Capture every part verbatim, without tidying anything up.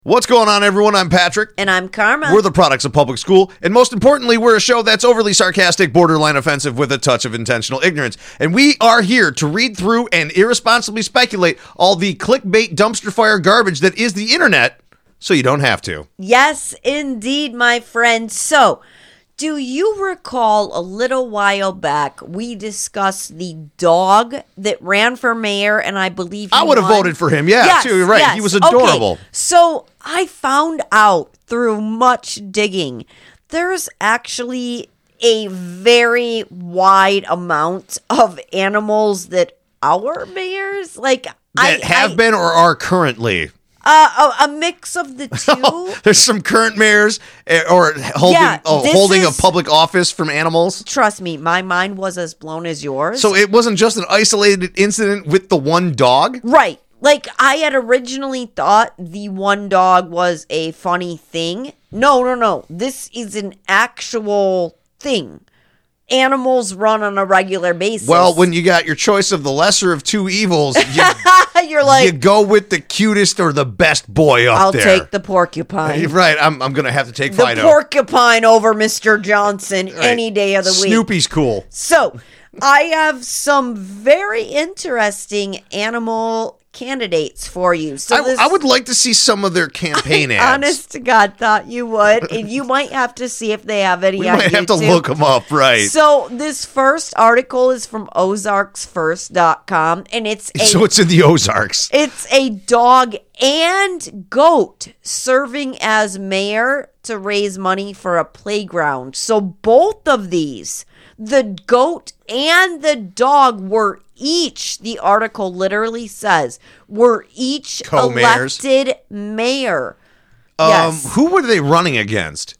What's going on, everyone? I'm Patrick. And I'm Karma. We're the products of public school, and most importantly, we're a show that's overly sarcastic, borderline offensive, with a touch of intentional ignorance. And we are here to read through and irresponsibly speculate all the clickbait dumpster fire garbage that is the internet, so you don't have to. Yes, indeed, my friend. So, do you recall a little while back we discussed the dog that ran for mayor, and I believe he I would have won? voted for him. Yeah, yes, too, you're right. Yes. He was adorable. Okay. So I found out through much digging there's actually a very wide amount of animals that our mayors like That I, have I, been or are currently. Uh, a, a mix of the two. Oh, there's some current mayors eh, or holding Yeah, oh, this holding is- a public office from animals. Trust me, my mind was as blown as yours. So it wasn't just an isolated incident with the one dog? Right. Like, I had originally thought the one dog was a funny thing. No, no, no. This is an actual thing. Animals run on a regular basis. Well, when you got your choice of the lesser of two evils, you, you're like, you go with the cutest or the best boy up I'll there. take the porcupine. Right, I'm, I'm going to have to take The Fido. porcupine over Mister Johnson Right. any day of the week. Snoopy's cool. So, I have some very interesting animal candidates for you. So I, this, I would like to see some of their campaign ads. honest to God, thought you would. And you might have to see if they have any we on might have to YouTube. look them up, right? So this first article is from ozarks first dot com, and it's a So it's in the Ozarks. it's a dog and goat serving as mayor to raise money for a playground. So both of these, the goat and the dog, were each, the article literally says, were each Co-mayors. elected mayor. Um, Yes. Who were they running against?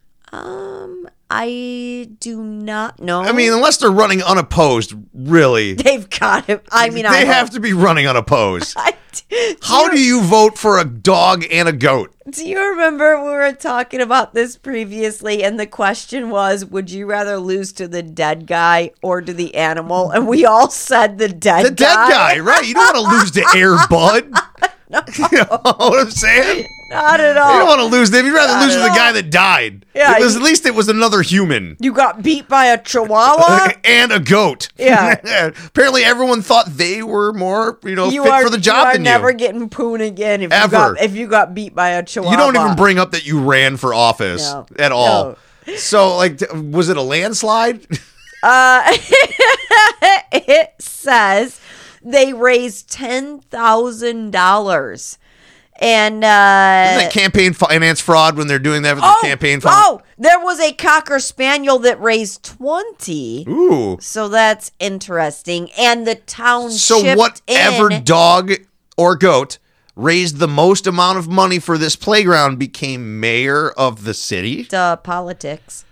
Um, I do not know. I mean, unless they're running unopposed, really. they've got it. I mean, they I have hope- to be running unopposed. I, do, How do you vote for a dog and a goat? Do you remember we were talking about this previously, and the question was, would you rather lose to the dead guy or to the animal? And we all said the dead The guy. dead guy, right? You don't want to lose to Air Bud. You know what I'm saying? Not at You all. don't want to lose them. You'd rather Not lose to at the guy all. that died. Yeah, Because you- at least it was another human. You got beat by a chihuahua? And a goat. Yeah. Apparently everyone thought they were more, you know, You fit are, for the job you are than never you. getting poon again if Ever. you got if you got beat by a chihuahua. You don't even bring up that you ran for office No. at all. So, like, t- was it a landslide? Uh, it says they raised ten thousand dollars. And uh, Isn't that campaign finance fraud when they're doing that with oh, the campaign fund? oh, there was a Cocker Spaniel that raised twenty. Ooh. So that's interesting. And the town So chipped whatever in. dog or goat raised the most amount of money for this playground became mayor of the city. Uh, politics.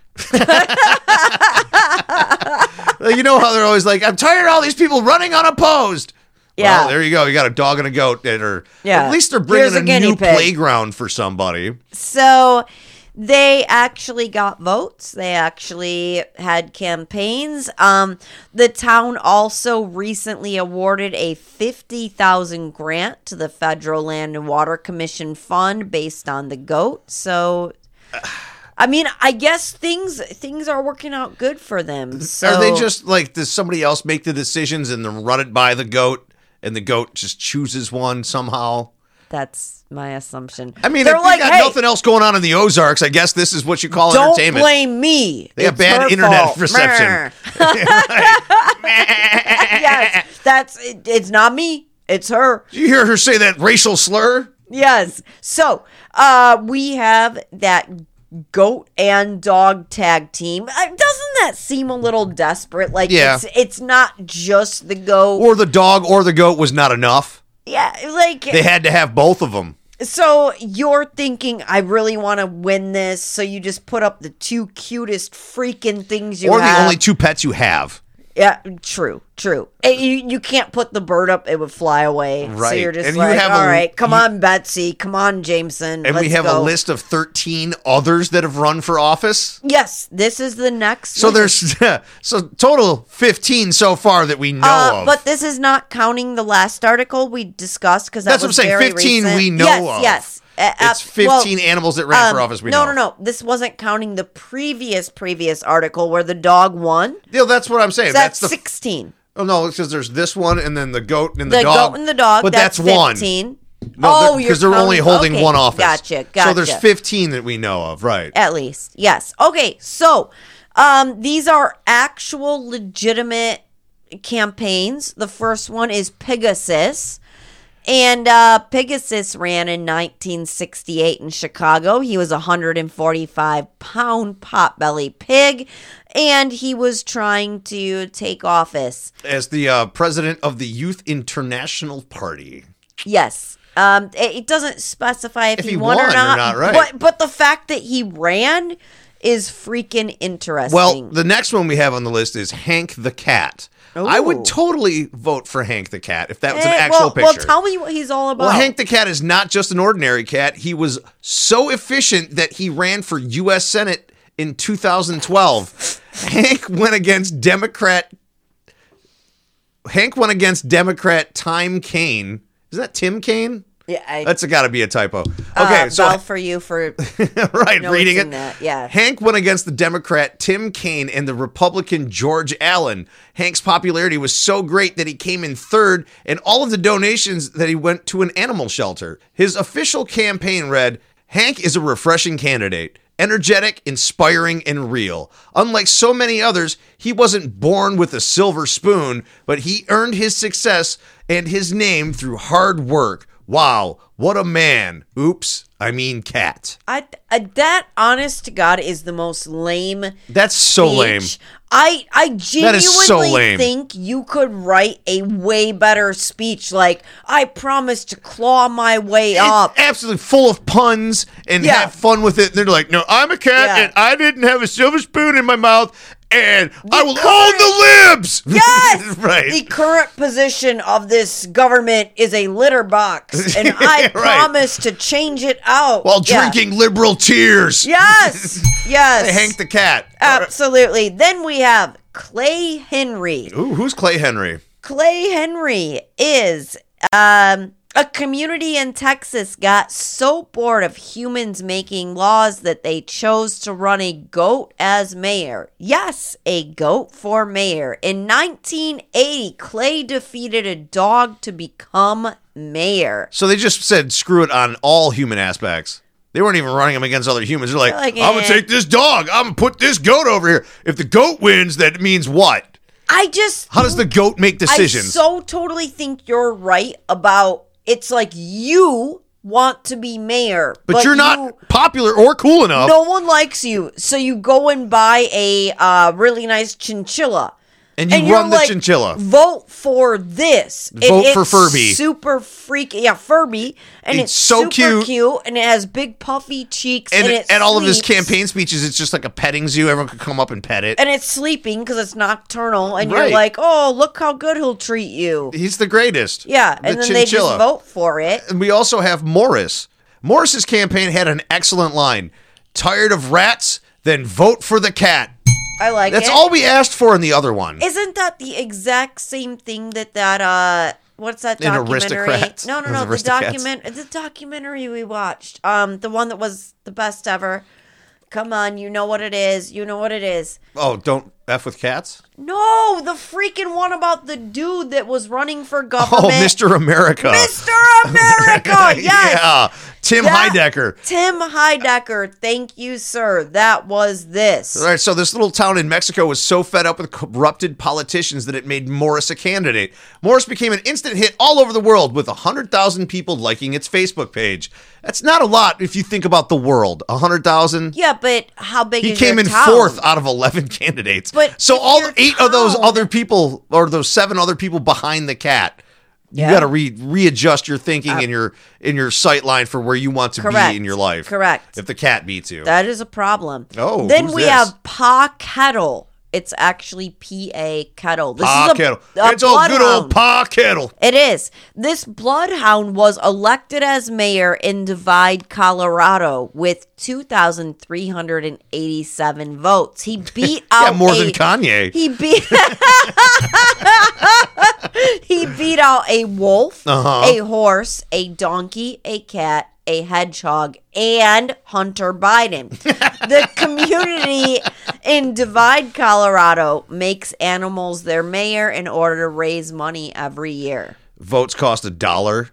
You know how they're always like, I'm tired of all these people running unopposed. Yeah. Well, there you go. You got a dog and a goat that are, Yeah. at least they're bringing Here's a a, guinea new pig. playground for somebody. So they actually got votes. They actually had campaigns. Um, the town also recently awarded a fifty thousand dollars grant to the Federal Land and Water Commission fund based on the goat. So, I mean, I guess things things are working out good for them. So Are they just like, does somebody else make the decisions and then run it by the goat and the goat just chooses one somehow? That's my assumption. I mean, they're if like, you got hey, nothing else going on in the Ozarks, I guess this is what you call don't entertainment. blame me. They have It's bad her internet fault. reception. Yes, that's it, it's not me. It's her. Did you hear her say that racial slur? Yes. So, uh, we have that goat and dog tag team. Uh, doesn't that seem a little desperate? Like, Yeah. it's it's not just the goat. Or the dog or the goat was not enough. yeah, like They had to have both of them. so you're thinking I really want to win this, so you just put up the two cutest freaking things you Or have. the only two pets you have. Yeah, true, true. And you you can't put the bird up; it would fly away. So Right. you're just And you like, have all a- right, come you- on, Betsy, come on, Jameson. And let's we have go. a list of thirteen others that have run for office. Yes, this is the next. So list. there's so total fifteen so far that we know Uh, of. but this is not counting the last article we discussed because that That's what was I'm saying, very fifteen recent. we know yes, of. Yes, Uh, It's fifteen well, animals that ran um, for office. We no, know. no, no. This wasn't counting the previous previous article where the dog won. Yeah, that's what I'm saying. So that's, that's the sixteen. Oh no, because there's this one and then the goat and the, the dog. The goat and the dog. But that's, that's fifteen. One. No, oh, because they're, they're only holding okay. one office. Gotcha, gotcha. So there's fifteen that we know of, right? At least, yes. Okay, so um, these are actual legitimate campaigns. The first one is Pegasus. And uh, Pegasus ran in nineteen sixty-eight in Chicago. He was a one hundred forty-five pound potbelly pig, and he was trying to take office as the uh, president of the Youth International Party. Yes. Um, it, it doesn't specify if, if he, he won, won or not. Or not right. But, but the fact that he ran is freaking interesting. Well, the next one we have on the list is Hank the Cat. Ooh. I would totally vote for Hank the Cat if that was an eh, actual well, picture. Well, tell me what he's all about. Well, Hank the Cat is not just an ordinary cat. He was so efficient that he ran for U S Senate in two thousand twelve. Hank went against Democrat. Hank went against Democrat Tim Kaine. Is that Tim Kaine? Yeah, I, that's got to be a typo. Okay, uh, so well for you for right reading it. That. Yeah, Hank went against the Democrat Tim Kaine and the Republican George Allen. Hank's popularity was so great that he came in third, and all of the donations that he went to an animal shelter. His official campaign read, "Hank is a refreshing candidate. Energetic, inspiring, and real. Unlike so many others, he wasn't born with a silver spoon, but he earned his success and his name through hard work. Wow, what a man. Oops, I mean cat." I, I that honest to God is the most lame. That's so speech. lame. I I genuinely so lame. think you could write a way better speech like, "I promise to claw my way It's up." absolutely full of puns and Yeah. have fun with it. And they're like, "No, I'm a cat Yeah. and I didn't have a silver spoon in my mouth. And The I will current- own the libs." Yes! Right. The current position of this government is a litter box, and I Right. promise to change it out. While Yeah. drinking liberal tears. Yes! Yes. Hey, Hank the Cat. Absolutely. Then we have Clay Henry. Ooh, who's Clay Henry? Clay Henry is um, a community in Texas got so bored of humans making laws that they chose to run a goat as mayor. Yes, a goat for mayor. In nineteen eighty, Clay defeated a dog to become mayor. So they just said screw it on all human aspects. They weren't even running them against other humans. They're like, They're like, I'm going eh. to take this dog. I'm going to put this goat over here. If the goat wins, that means what? I just... How does the goat make decisions? I so totally think you're right about... It's like you want to be mayor, but, but you're not you, popular or cool enough. No one likes you, so you go and buy a uh, really nice chinchilla. And you and run the like, chinchilla. Vote for this. Vote it, for it's Furby. Super freaky. Yeah, Furby. And It's it's, so super cute. cute. And it has big puffy cheeks. And, And, it at all of his sleeps. campaign speeches, it's just like a petting zoo. Everyone could come up and pet it. And it's sleeping because it's nocturnal. And Right. you're like, oh, look how good he'll treat you. He's the greatest. Yeah. The And then chinchilla. they just vote for it. And we also have Morris. Morris's campaign had an excellent line. Tired of rats? Then vote for the cat. I like That's it. all we asked for in the other one. Isn't that the exact same thing that that uh what's that In documentary? Aristocrats? No, no, Those no. The Aristocats? document the documentary we watched. Um the one that was the best ever. Come on, you know what it is. You know what it is. Oh, don't F with cats? No, the freaking one about the dude that was running for government. Oh, Mister America. Mister America. Yes. Yeah. Tim That- Heidecker. Tim Heidecker. Thank you, sir. That was this. All right, so this little town in Mexico was so fed up with corrupted politicians that it made Morris a candidate. Morris became an instant hit all over the world with one hundred thousand people liking its Facebook page. That's not a lot if you think about the world. one hundred thousand? Yeah, but how big He is came your in town? fourth out of eleven candidates. But so if all your eight of those town- other people, or those seven other people behind the cat, you Yeah. got to re- readjust your thinking and your in your sight line for where you want to Correct. be in your life. Correct. If the cat beats you. That is a problem. Oh, then who's we this? have Pa Kettle. It's actually P A Kettle. This Pa is a, Kettle. a It's old good old bloodhound. Pa Kettle. It is. This bloodhound was elected as mayor in Divide, Colorado, with two thousand three hundred eighty-seven votes. He beat Yeah, out more a, than Kanye. He beat. He beat out a wolf, Uh-huh. a horse, a donkey, a cat, a hedgehog, and Hunter Biden. The community in Divide, Colorado makes animals their mayor in order to raise money every year. Votes cost a dollar.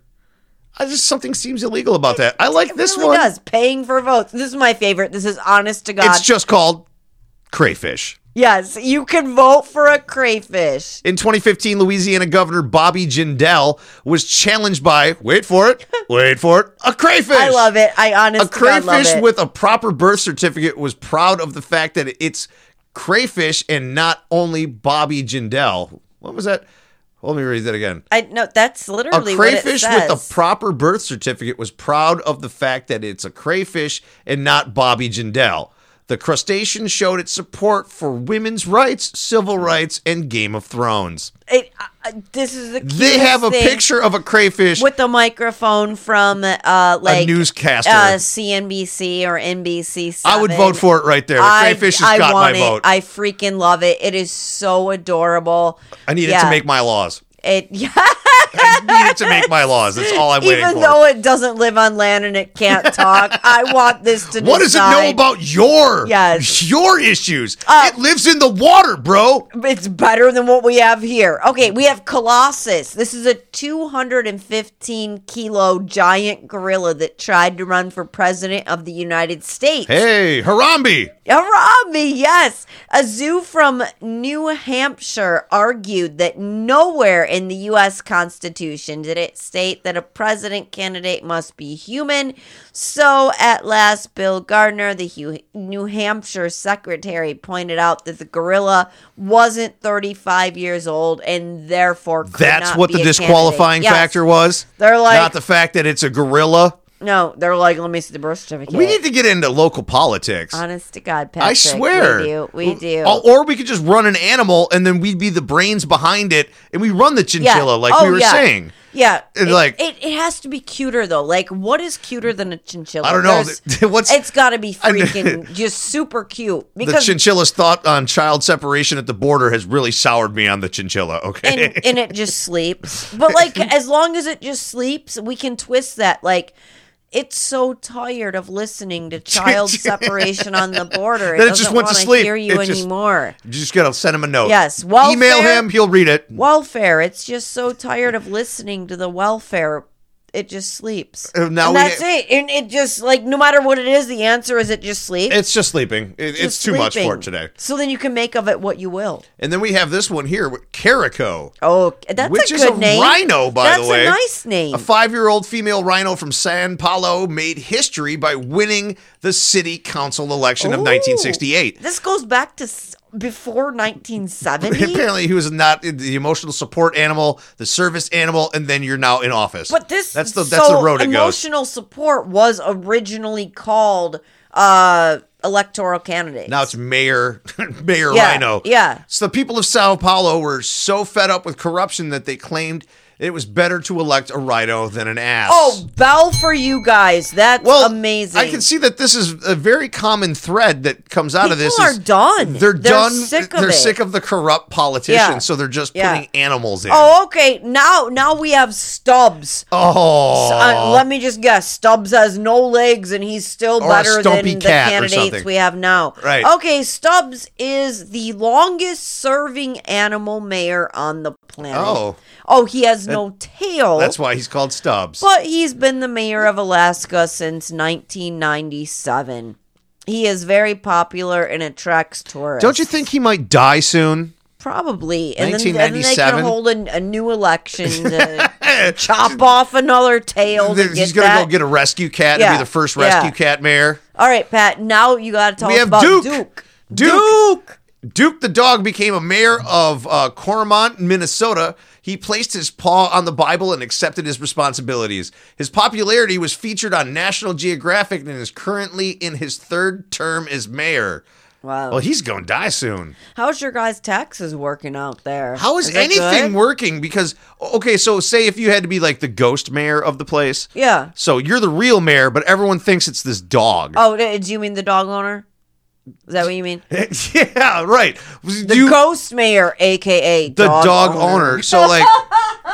I just something seems illegal about that. I like It this really one. does. Paying for votes. This is my favorite. This is honest to God. It's just called crayfish. Yes, you can vote for a crayfish. In twenty fifteen, Louisiana Governor Bobby Jindal was challenged by, wait for it, wait for it, a crayfish. I love it. I A honestly love crayfish it. with a proper birth certificate was proud of the fact that it's crayfish and not only Bobby Jindal. What was that? Let me read that again. I no, that's A literally what it crayfish says. with a proper birth certificate was proud of the fact that it's a crayfish and not Bobby Jindal. The crustacean showed its support for women's rights, civil rights, and Game of Thrones. It, uh, this is the cutest They have a thing picture of a crayfish. with the microphone from uh like newscaster. uh, C N B C or N B C seven. I would vote for it right there. The I, crayfish has I got my want it. vote. I freaking love it. It is so adorable. I need Yeah. it to make my laws. It yeah. I need it to make my laws. That's all I'm waiting Even for. though it doesn't live on land and it can't talk, I want this to What does it decide. know about your Yes. your issues? Uh, it lives in the water, bro. It's better than what we have here. Okay, we have Colossus. This is a two hundred fifteen kilo giant gorilla that tried to run for president of the United States. Hey, Harambe. Harambe, yes. A zoo from New Hampshire argued that nowhere in the U S Constitution did it state that a president candidate must be human. So at last, Bill Gardner, the Hu- New Hampshire secretary, pointed out that the gorilla wasn't thirty-five years old and therefore could That's not what be the a disqualifying candidate. Yes. factor was. They're like, Not the fact that it's a gorilla. no, they're like, let me see the birth certificate. We need to get into local politics. Honest to God, Patrick. I swear. We do. We do. Or or we could just run an animal and then we'd be the brains behind it and we run the chinchilla like Oh, we were yeah. saying. Yeah, And it, like- it, it has to be cuter though. Like, what is cuter than a chinchilla? I don't know. There's- What's it's got to be I know. freaking just super cute the because chinchilla's thought on child separation at the border has really soured me on the chinchilla, okay? and and it just sleeps. But like, as long as it just sleeps, we can twist that. Like, it's so tired of listening to child separation on the border. It Then it doesn't just went to want to sleep. hear you It just- anymore. You just gotta send him a note. Yes, welfare- Email him, he'll read it. Welfare. It's just so tired of listening to the welfare. It just sleeps. Uh, now and we- that's it. And it just, like, no matter what it is, the answer is it just sleeps. It's just sleeping. It, it's Just too much for sleeping. it today. So then you can make of it what you will. And then we have this one here, with Carico. Oh, that's Which a is good a name. rhino, by that's the way. That's a nice name. A five-year-old female rhino from San Paulo made history by winning the city council election of Ooh. nineteen sixty-eight. This goes back to s- before nineteen seventy. Apparently, he was not the emotional support animal, the service animal, and then you're now in office. But this that's the that's so the road it goes. emotional support was originally called uh, electoral candidate. Now it's Mayor Mayor Yeah, Rhino. yeah. So the people of Sao Paulo were so fed up with corruption that they claimed it was better to elect a rhino than an ass. Oh, bell for you guys. That's well, amazing. I can see that this is a very common thread that comes out of this. People is are done. They're, They're done. sick of they're it. sick of the corrupt politicians, Yeah. so they're just Yeah. putting animals in. Oh, okay. Now, now we have Stubbs. Oh. Uh, let me just guess. Stubbs has no legs, and he's still Or a better than stumpy the cat or candidates something. we have now. Right. Okay, Stubbs is the longest-serving animal mayor on the planet. Oh. Oh, he has no tail. That's why he's called Stubbs. But he's been the mayor of Alaska since nineteen ninety-seven. He is very popular and attracts tourists. Don't you think he might die soon? Probably. And then, and then they nineteen ninety-seven? can hold a, a new election to chop off another tail to He's get gonna that. go get a rescue cat and Yeah, be the first yeah. rescue cat mayor. All right, Pat, now you got to tell We us have about Duke. Duke. Duke. Duke. Duke the dog became a mayor of uh, Cormorant, Minnesota. He placed his paw on the Bible and accepted his responsibilities. His popularity was featured on National Geographic and is currently in his third term as mayor. Wow. Well, he's going to die soon. How's your guys' taxes working out there? How is, it anything good? working? Because, okay, so say if you had to be like the ghost mayor of the place. Yeah. So you're the real mayor, but everyone thinks it's this dog. Oh, do you mean the dog owner? Is that what you mean? Yeah, right. The You- ghost mayor, a k a the dog, dog, owner. owner. So like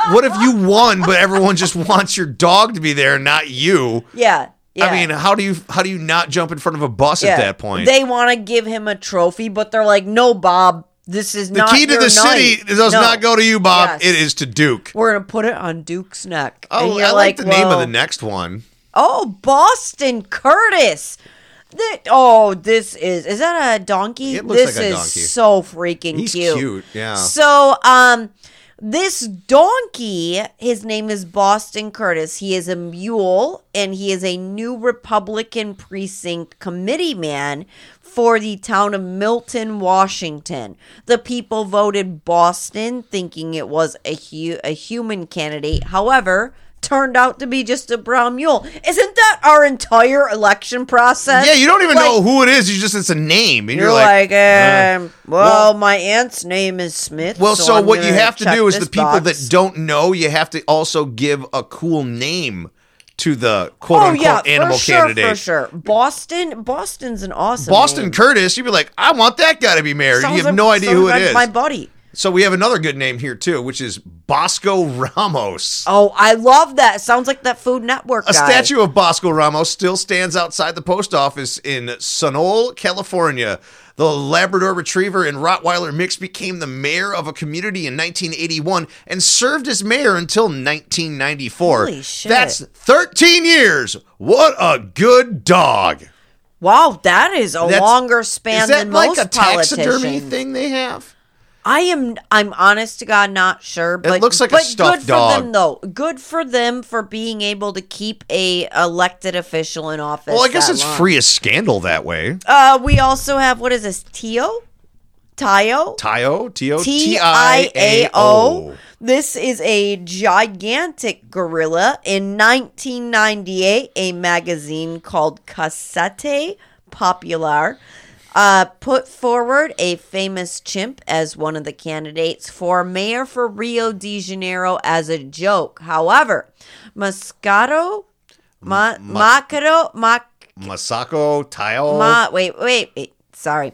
what if you won, but everyone just wants your dog to be there, not you? Yeah. Yeah. I mean, how do you how do you not jump in front of a bus Yeah. at that point? They want to give him a trophy, but they're like, no, Bob, this is the not key to your the city night. does No. not go to you, Bob. Yes. It is to Duke. We're going to put it on Duke's neck. Oh, And you're I like the name of well, the next one. Oh, Boston Curtis. Th- oh, this is is that a donkey? It looks this like a is donkey. so freaking He's cute. cute, yeah. So, um, this donkey, his name is Boston Curtis. He is a mule, and he is a new Republican precinct committee man for the town of Milton, Washington. The people voted Boston, thinking it was a hu- a human candidate. However, turned out to be just a brown mule. Isn't that our entire election process? Yeah, you don't even Like, know who it is. You just it's a name, and You're, you're, like, uh, um, well, well- my aunt's name is Smith. Well, so, I'm what you gonna have to check do is the this people box. that don't know, you have to also give a cool name to the quote Oh unquote yeah, animal for sure, candidate. for sure. Boston, Boston's an awesome Boston name. Curtis, you'd be like, I want that guy to be mayor. Sounds You have like- no idea sounds who it like is. My buddy. So we have another good name here too, which is Bosco Ramos. Oh, I love that. Sounds like that Food Network A guy. statue of Bosco Ramos still stands outside the post office in Sunol, California. The Labrador Retriever and Rottweiler mix became the mayor of a community in nineteen eighty-one and served as mayor until nineteen ninety-four. Holy shit. That's thirteen years. What a good dog. Wow, that is a That's- longer span Is that than like most a taxidermy politicians. thing they have? I am. I'm honest to God not sure, but looks like a but stuffed good dog. for them though. Good for them for being able to keep a elected official in office. Well, I guess that it's long. free of scandal that way. Uh, we also have what is this? Tio, Tio, Tio, T O T T I I A A O. O. This is a gigantic gorilla. In nineteen ninety-eight, a magazine called Cassette Popular uh, put forward a famous chimp as one of the candidates for mayor for Rio de Janeiro as a joke. However, Moscato, Ma- Ma- Macaro, Mac, Masako, Tio. Ma, wait, wait, wait, sorry,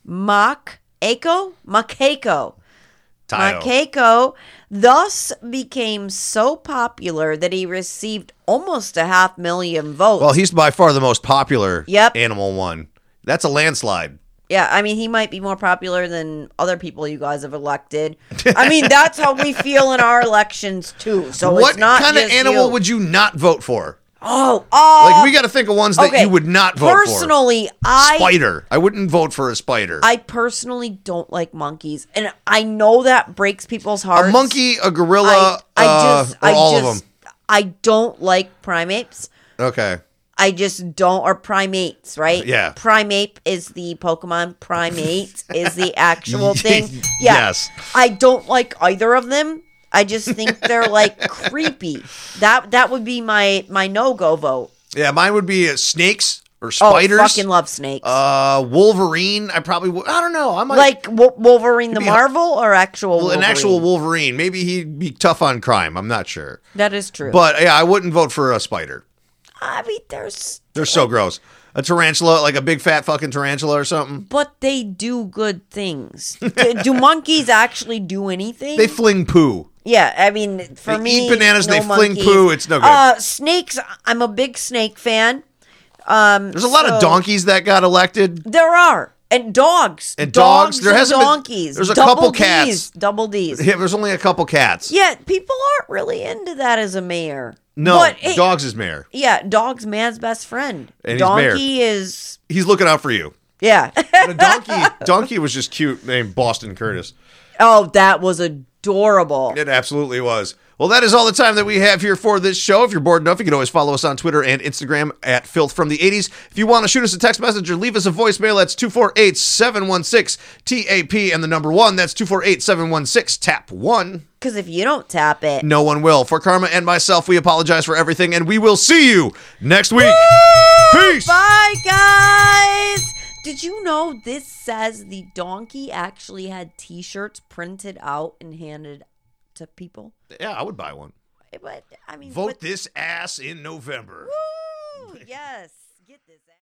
Mac Echo, Makeko. Tio. Makeko thus became so popular that he received almost a half million votes. Well, he's by far the most popular Yep. animal one. That's a landslide. yeah, I mean, he might be more popular than other people you guys have elected. I mean, that's how we feel in our elections, too. So what it's not kind of just animal you. would you not vote for? Oh, oh. Like, we got to think of ones that okay. you would not vote Personally, for. I Spider. I wouldn't vote for a spider. I personally don't like monkeys, and I know that breaks people's hearts. a monkey, a gorilla, I, I uh, just, or I all just, of I don't like primates. them. Okay. I just don't, or primates, right? Yeah. Primate is the Pokemon. Primate is the actual thing. Yeah. Yes. I don't like either of them. I just think they're like creepy. That that would be my my no go vote. Yeah, mine would be uh, snakes or Oh, spiders. fucking love snakes. Uh, Wolverine. I probably would. I don't know. I might like Wo- Wolverine the be a- Marvel or actual well, Wolverine? an actual Wolverine. Maybe he'd be tough on crime. I'm not sure. That is true. But yeah, I wouldn't vote for a spider. I mean, there's They're so gross. A tarantula, like a big fat fucking tarantula or something. but they do good things. do, do monkeys actually do anything? They fling poo. Yeah, I mean, for They me, eat bananas, no they fling monkeys. poo, it's no good. Uh, snakes. I'm a big snake fan. Um, There's a lot of so- donkeys that got elected. There are, and dogs. And dogs. There and hasn't been- donkeys. there's a Double couple Ds, cats. Double D's. Yeah, there's only a couple cats. Yeah, people aren't really into that as a mayor. No, but, hey, dogs is mayor. Yeah, dog's man's best friend. And he's Donkey is He's looking out for you. yeah. But a donkey, donkey was just cute. Named Boston Curtis. Oh, that was adorable. It absolutely was. Well, that is all the time that we have here for this show. If you're bored enough, you can always follow us on Twitter and Instagram at Filth from the eighties. If you want to shoot us a text message or leave us a voicemail, that's two four eight, seven one six, T A P and the number one. That's two four eight, seven one six, tap one. Because if you don't tap it, No one will. For Karma and myself, we apologize for everything, and we will see you next week. Peace! bye, guys. Did you know this says the donkey actually had T-shirts printed out and handed to people? Yeah, I would buy one. But I mean, Vote but- this ass in November. Woo! Yes, get this.